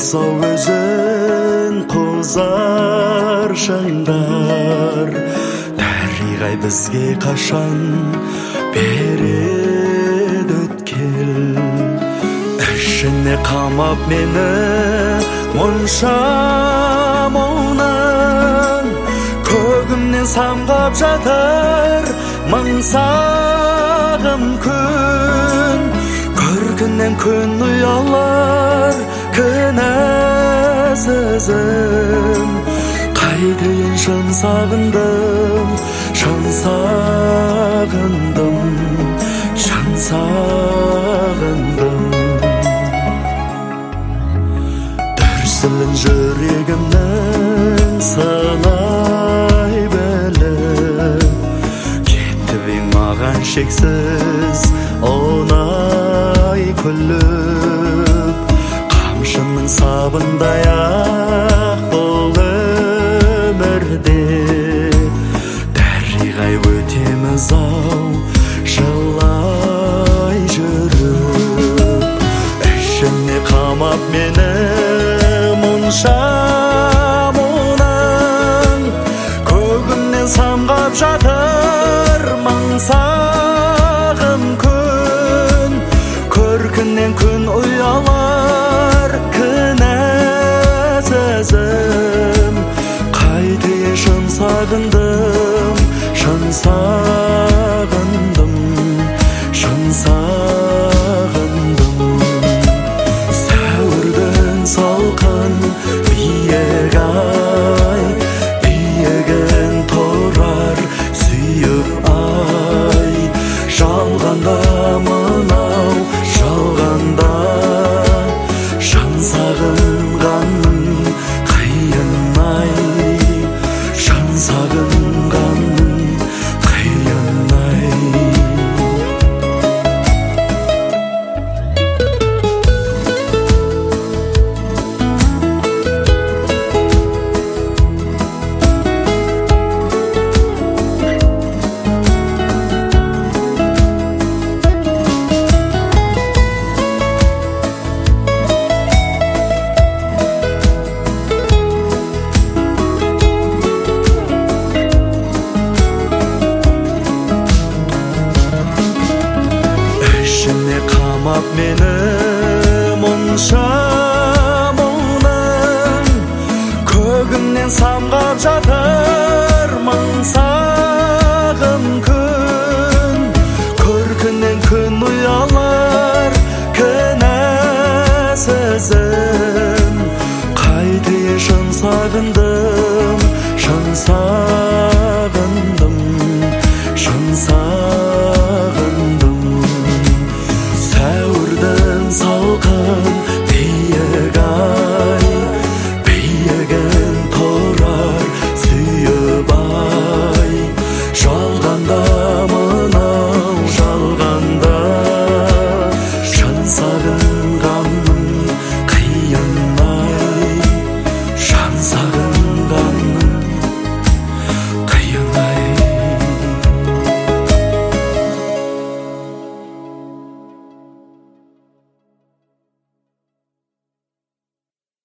жасау өзін қозар шыңдар. Тәригай бізге қашан береді өткел. Ішіне қамап мені мұнша мұңнан, көгімнен самғап жатыр мың сағым күн. Көркінен күн ұялар кінәсізім, қайтейін шын сағындым, шын сағындым, шын сағындым. Дүрсілін жүрегімнің сынай біліп, кетті бен маған шексіз оңай күліп. Қамшының сабындай ақ бұл өмірде, дәригай өтеміз ау жылай жүріп. Ішіне қамап мені мұнша мұңнан, көгімнен самғап жатыр мың сағым күн. Көркінен күн ұялар кінәсізім, қайтейін шын сағындым, шын сағындым, шын сағындым. Сәуірдің салқын биік ай, биігін тұрар сүйіп ай. Жалғанда мынау жалғанда, жан сағынғанның қиын ай, жан сағынғанның қиын ай. Ішіне қамап мені мұнша мұңнан, көгімнен самғап